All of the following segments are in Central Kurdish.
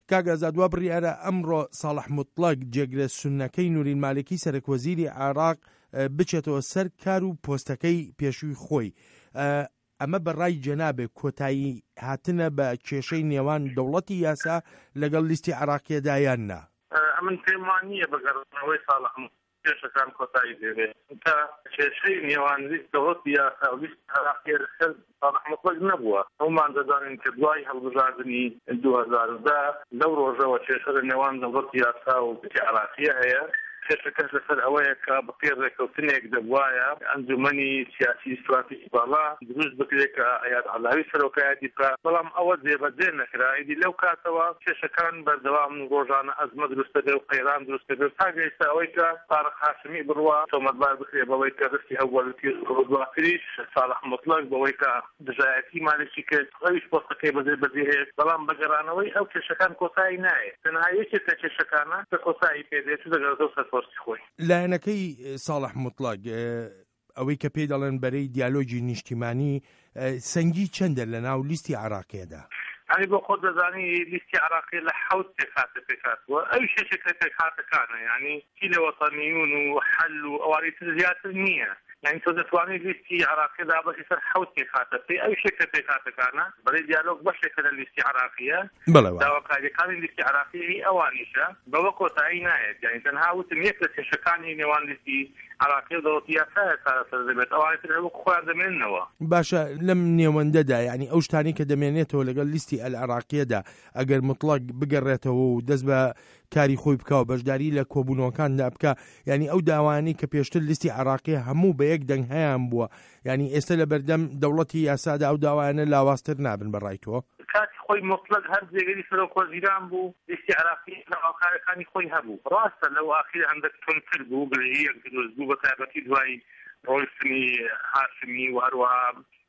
کاگازاد وا بڕیارە ئەمڕۆ ساڵح موتڵق جێگرە سونەکەی نورین مالکی سەرۆکوەزیری عێراق بچێتەوە سەر کار و پۆستەکەی پێشووی خۆی. ئەمە بەڕای جەنابێ کۆتایی هاتنە بە کێشەی نێوان دەوڵەتی یاسا لەگەڵ لیستی عێراقیەدا یان نا؟ ئەمن پێمان نییە بەگەڕنەوەی ساڵح کێشەکان کۆتایی دێبێت تا کێشەی نێوان لیست دەوڵەتی یاسا و لیست عێراقیە لەسەر ساڵح موتڵق نەبووە. ئەومان دەزانین کە دوای هەڵبژاردننی 2010 لەو ڕۆژەوە کێشە لە نێوان دەوڵەتی یاسا و عێراقیە هەیە. کێشەکەش لەسەر ئەوەیە کە بەپێ ڕێکەوتنێک دەبوایە ئەنجومەنی سیاسی استراتیژی باڵا دروست بکرێت کە ئەیاد عەلاوی سەرۆکایەتی بکات، بەڵام ئەوە جێبەجێ نەکرا. ئیدی لەو کاتەوە کێشەکان بەردەوام ڕۆژانە ئەزمە دروستە بێ و قەیران دروستە بێ تا گەیشتە ئەوەی کە تارق هاشمی بڕوا تۆمەتبار بکرێ بەوەی کە ڕستی هەوڵەتی دواتریش ساڵح موتڵق بەوەی کە دژایەتی مالکی کرد ئەویش پۆستەکەی بەجێ هەیە، بەڵام بەگەڕانەوەی ئەو کێشەکان کۆتایی نایە. تەنها یەکێک لە کێشەکانە کە کۆتایی پێدێت دەگەڕێتەوە لایەنەکەی ساڵح موتڵق ئەوەی کە پێی دەڵێن بەرەی دیالۆجی نیشتیمانی سەنگی چەندە لە ناو لیستی عێراقیەدا؟ ئەنی بۆ خۆت دەزانی لیستی عێراقی لە 7 پێکهاتە پێکهاتوە، ئەوی شەشێک لە پێکهاتەکانە، یعنی چی لە وەتەنیون و حەل و ئەوانەی تر زیاتر نییە. يعني تۆ دەتوانێت لیستی عێراقیدا بەشی سەر 7 پێکهاتە پێی ئەوی شێک لە پێکهاتەکانە بەرەی دیالۆگ بەشێکە لە لیستی عێراقیە. داواکاریەکانی لیستی عێراقی ئەوانیشە بەوە کۆتایی نایێت، یعنی تەنها وتم یەک لە کێشەکانی نێوان لیستی عێراقی و دەوڵەتی یاسایە چارەسەر دەبێت، ئەوانەی تر هەموو خۆیان دەمێننەوە. باشە لەم نێوەندەدا یعنی ئەو شتانی کە دەمێنێتەوە لەگەڵ لیستی عێراقیەدا ئەگەر موتڵق بگەڕێتەوە و دەست بە کاری خۆی بکاو بەشداری لە کۆبوونەوەکاندا بکە، یعنی ئەو داوانی کە پێشتر لیستی عێراقی هەموو بە یەک دەنگ هەیان بووە، یعنی ئێستا لە بەردەم دەوڵەتی یاسادا ئەو داوایانە لاوااستر نابن بەڕای تۆ؟ کاتی خۆی موتڵق هەر جێگەری سەرۆکوەزیران بوو، لیستی عێراقی هاوکارەکانی خۆی هەبوو. ڕاستە لەو ئاخیر هەندێک تونتر بوو، گرژیەک دروست بوو بە تایبەتی دوای ڕۆیشتنی هاشمی و هەروەها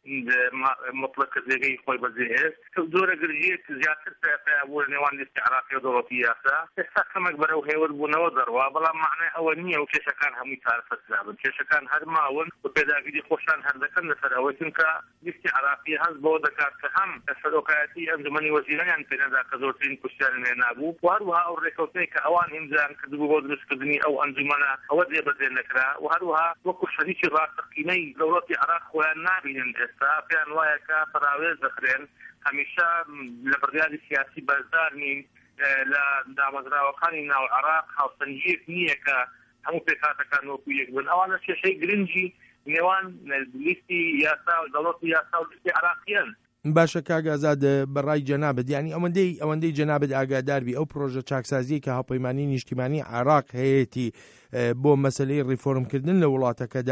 موتڵق کە جێگەی خۆی بەجێهێشت کە زۆرە گرژیەک زیاتر پێیا بوو لە نێوان لیستی عێراقی و دەوڵەتی یاسا. ئێستا کەمێک بەرەو هێور بوونەوە دەڕوا، بەڵام معنای ئەوە نییە و کێشەکان هەمووی تارفەسرابن. کێشەکان هەر ماون و پێداگیری خۆشان هەر دەکەن لەسەر ئەوەی چونکە لیستی عێراقی هەست بەوە دەکات کە هەم سەرۆکایەتی ئەنجومەنی وەزیرانیان پێنەدا کە زۆرترین کوشتیان لێ نابوو، و هەروەها ئەو ڕێکەوتنەی کە ئەوان هێنجان کردبوو بۆ دروستکردنی ئەو ئەنجومەنە ئەوە جێبەجێ نەکرا، و هەروەها وەکو شەریکی ڕاستەقینەی دەوڵەتی عێراق خۆیان نابینن. ئێستا پێیان وایە کە فراوێز دەخرێن، هەمیشە لە بڕیاری سیاسی بەزدار نین، لە دامەزراوەکانی ناو عێراق هاوسەنگیەک نییە کە هەموو پێکهاتەکان وەکو یەک بن. ئەوانە کێشەی گرنگی نێوان لیستی یاسا و دەوڵەتی یاسا و لیستی عێراقیەن. باشە کاگازاد بەڕای جەنابەت یعنی ئەوەندەی جەنابەت ئاگاداربی ئەو پرۆژە چاکسازی کە هاوپەیمانی نیشتیمانی عێراق هەیەی بۆ مەسلەی ڕیفۆرمکردن لە وڵاتەکەدا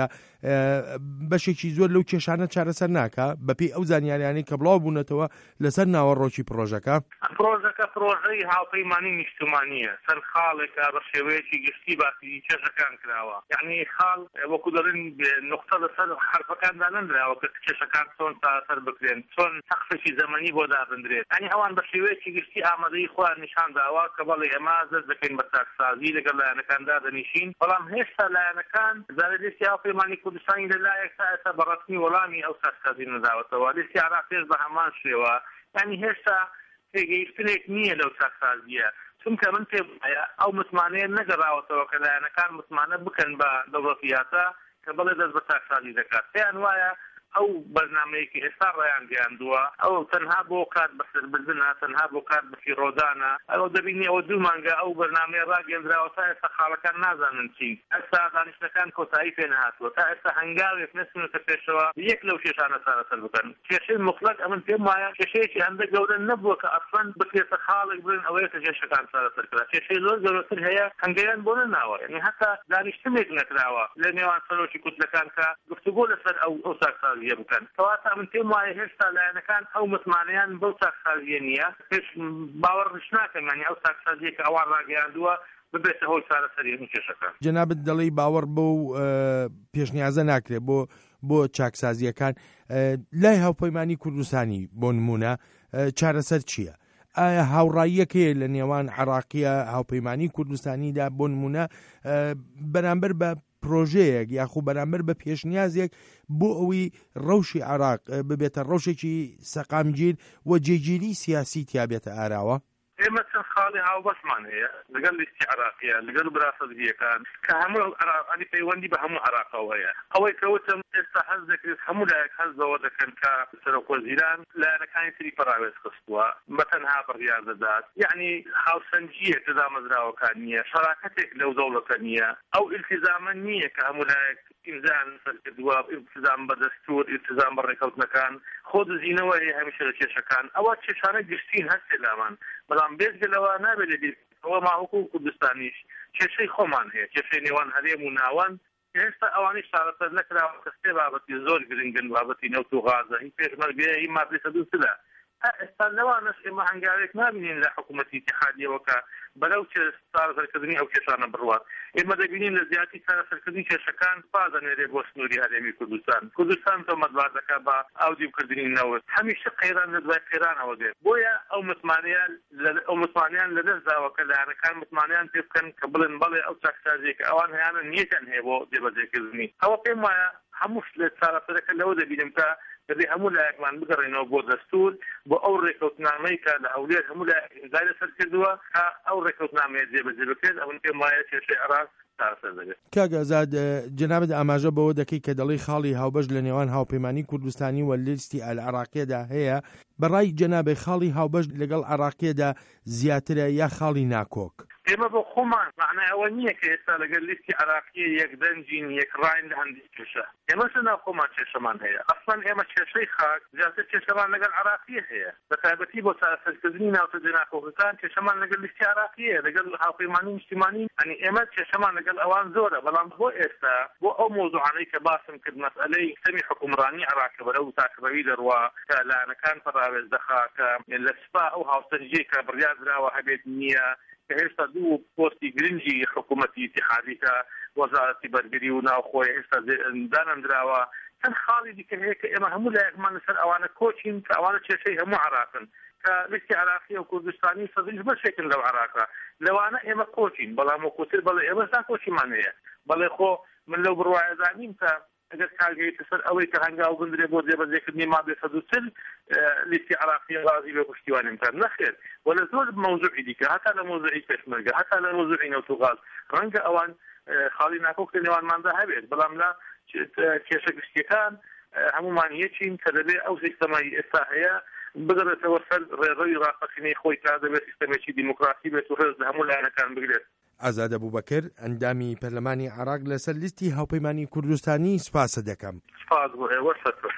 بەشێکی زۆر لەو کێشانە چارەسەر ناکە بەپێی ئەو زانیاریانەی کە بڵاو بوونەتەوە لەسەر ناوەڕۆکی پرۆژەکە. پرۆژەکە پرۆژەی هاوپەیمانی نیشتیمانیە، سەر خاڵێکە بە شێوەیەکی گشتی باسی کێشەکان کراوە. یعنی خاڵ وەکو دەڵێن نقطە لەسەر حرفەکاندا نەنراوە کە کێشەکان چۆن چارەسەر بکرێن، چۆن سەقفێکی زەمەنی بۆ دابدرێت. یعنی ئەوان بە شێوەیەکی گشتی ئامادەی خۆیان نیشان داوە کە بەڵێ ئێمە دەست دەکەین بە چاکسازی لەگەڵ لایەنەکاندا دەنیشین، بەڵام هێشتا لایەنەکان لیستی هاوپەیمانی کوردستانی لەلایەک تا ئێستا بەڕەسمی وەڵامی ئەو چاکسازی نەداوەتەوە. لیستی عێراقیش بە هەمان شێوە، یعنی هێشتا تێگەیشتنێک نییە لەو چاکسازیە، چونکە من پێ وایە ئەو متمانەیە نەگەڕاوەتەوە کە لایەنەکان متمانە بکەن بە دەوڵەتی یاسا کە بەڵێ دەست بە چاکسازی دەکات. پێیان وایە ئەو بەرنامەیەکی ئێستا ڕایان گەیاندووە ئەو تەنها بۆ کات بەسەربردنە، تەنها بۆ کات بەفیڕۆدانە. ئەوە دەبینی ئەوە 2 مانگە ئەو بەرنامەیە ڕاگەیاندراوە تا ئێستا خاڵەکان نازانن چین. ئێستا دانیشتەکان کۆتایی پێ نەهاتووە، تا ئێستا هەنگاوێک نەچونەتە پێشەوە یەک لەو کێشانە چارەسەر بکەن. کێشەی موتڵق ئەمن پێم وایە کێشەیەکی هەندە گەورە نەبووە کە ئەسڵەن بکرێتە خاڵێک بڵێن ئەوەیە کە کێشەکان چارەسەر کرا. کێشەی زۆر گەورەتر هەیە، هەنگەیان بۆ نەناوە، یعنی هەتا دانیشتنێک نەکراوە لە نێوان سەرۆکی کوردەکان کە گفتوگۆ لەسەر ئەو چاکسازیە بکەن. کەواتە من پێم وایە هێشتا لایەنەکان ئەو متمانەیان بەو چاکسازیە نییە، پێش باوەڕش ناکەن یعنی ئەو چاکسازیە کە ئەوان ڕاگەیاندووە ببێتە هۆی چارەسەری هەموو کێشەکان. جەنابەت دەڵێی باوەڕ بەو پێشنیازە ناکرێت بۆ چاکسازیەکان. لای هاوپەیمانی کوردستانی بۆ نمونە چارەسەر چییە؟ ئایا هاوڕاییەکەیە لە نێوان عێراقیە هاوپەیمانی کوردستانیدا بۆ نمونە بەرامبەر بە پرۆژەیەک یاخو بەرامبەر بە پێشنیازێک بۆ ئەوەی ڕەوشی عێراق ببێتە ڕەوشێکی سەقامگیر و جێگیری سیاسی تیا بێتە ئاراوە؟ ئێمە چەند خاڵی هاوبەشمان هەیە لەگەڵ لیستی عراقیە لەگەڵ براسەدگیەکان کە هەموو عراقی پەیوەندی بە هەموو عراقەوە هەیە ئەوەی کەوتم ئێستا حەز دەکرێت هەموو لایەک حەز بەوە دەکەن کە سەرۆکوەزیران لایەنەکانی تری پەراوێز خستووە بەتەنها بڕیار دەدات یعنی هاوسەنجیە تدامەزراوەکان نییە شەراکەتێک لەو دەوڵەتە نییە ئەو ئیلتیزامە نییە کە هەموو لایەک ئیمزان سەرکردووە ئیلتیزام بە دەستور ئیلتیزام بە ڕێکەوتنەکان خۆ دزینەوە هەیە هەمیشە لە کێشەکان ئەوە کێشانە گشتین هەستێ لامان بەڵام بێجگەلەوە نابێت لەبیر ئەوە ماوەکو کوردستانیش کێشەی خۆمان هەیە کێشەی نێوان هەرێم و ناوان ئێستا ئەوانی شارەسەر نەکراوە کە سێ بابەتی زۆر گرنگن بابەتی نەوت و غازە هی پێشمەرگەیە هی مادەی سەدووسلە ئێستا لەوانەش ئێمە هەنگاوێک نبینین لە حکوومەتی اتحادیەوە کە بەلەو چارەسەرکردنی ئەو کێشانە بڕوات ئێمە دەبینین لە زیاتی چارەسەرکردنی کێشەکان پازەنێرێ بۆ سنووری هەرێمی کوردستان تۆمەتبار دەکات بە ئاودیوکردنی نەوت هەمیشە قەیران لە دوای قەیرانەوە دێت بۆیە ئەو متمانیان لەدەست داوە کە لایەنەکان متمانیان پێ بکەن کە بڵێن بەڵێ ئەو چاکسازیەکە ئەوان هەیانە نیەتیان هەیە بۆ دێبەجێکردنی ئەوە پێم وایە هەمووش لە چارەسەرەکە لەوە دەبینم کە دەبێ هەموو لایەکمان بگەڕێنەوە بۆ دەستور بۆ ئەو ڕێکەوتنامەی کە لە هەولێر هەموو لایەک ئیمزای لەسەر کردووە کە ئەو ڕێکەوتنامەیە جێبەجێ بکرێت ئەوەن پێم وایە کێشەی عێراق چارەسەر دەبێت. کاک ئازاد جەنابەت ئاماژە بەوە دەکەی کە دەڵی خاڵی هاوبەش لە نێوان هاوپەیمانی کوردستانی و لیستی عراقیەدا هەیە بەڕای جەنابێ خاڵی هاوبەش لەگەڵ عراقیەدا زیاترە یا خاڵی ناکۆک؟ ئێمە بۆ خۆمان معنای ئەوە نییە کە ئێستا لەگەڵ لیستی عراقیە یەکدەنجین یەکڕاین لە هەندێک کێشە ئێمەش لەناو خۆمان کێشەمان هەیە ئەسڵەن ئێمە کێشەی خاک زیاتر کێشەمان لەگەڵ عراقیە هەیە بە تایبەتی بۆ چارەسەرکردنی ناوچە ناکۆکەکان کێشەمان لەگەڵ لیستی عراقیە لەگەڵ هاوپەیمانی نیشتیمانی ئەنی ئێمە کێشەمان لەگەڵ ئەوان زۆرە بەڵام بۆ ئێستا بۆ ئەو مۆزوعانەی کە باسم کرد مەسئلەی سەمی حکومڕانی عراقە بەرەو تاقیڕەوی دەڕوا کە لایەنەکان پەراوێز دەخات کە لە سپا ئەو هاوسەنجەی کە بڕیار دراوە هەبێت نییە کە هێشتا دوو پۆستی گرنگی حکوومەتی اتحادی کە وەزارەتی بەرگری و ناوخۆی هێشتا دانەندراوە چەند خاڵی دیکە هەیە کە ئێمە هەموو لایەکمان لەسەر ئەوانە کۆچین کە ئەوانە کێشەی هەموو عراقن کە لیستی عراقی و کوردستانی سەدیش بەشێکن لەو عراقە لەوانە ئێمە کۆچین بەڵام وەکوتر بەڵێ ئێمەستا کۆچیمان هەیە بەڵێ خۆ من لەو بڕواایە زانیم کە ئەگەر کارگەیتە سەر ئەوەی کە هەنگاو گندرێ بۆ جێبەجێکردنی مادەی 140 لیستی عراقی غازی بە پشتیوانیم کرد نەخێر ولا زۆر مەوزوعی دیکە هەتا لە مۆزوعی پێشمەرگە هەتا لە مۆزوعی نەوت و غاز ڕەنگە ئەوان خاڵی ناکۆک لە نێوانماندا هەبێت بەڵام لە کێشە گشتیەکان هەمومان یەکین کە دەبێت ئەو سیستەمای ئێستا هەیە بگەڕێتەوە سەر ڕێڕەوی ڕاستەقینەی خۆی تا دەبێت سیستەمێکی دیموکراسی بێت و ڕێز لە هەموو لایەنەکان بگرێت. ئازاد ئەبوبەکر ئەندامی پەرلەمانی عێراق لەسەر لیستی هاوپەیمانی کوردستانی سپاسە دەکەم. سپاس بۆ ئێوە سەر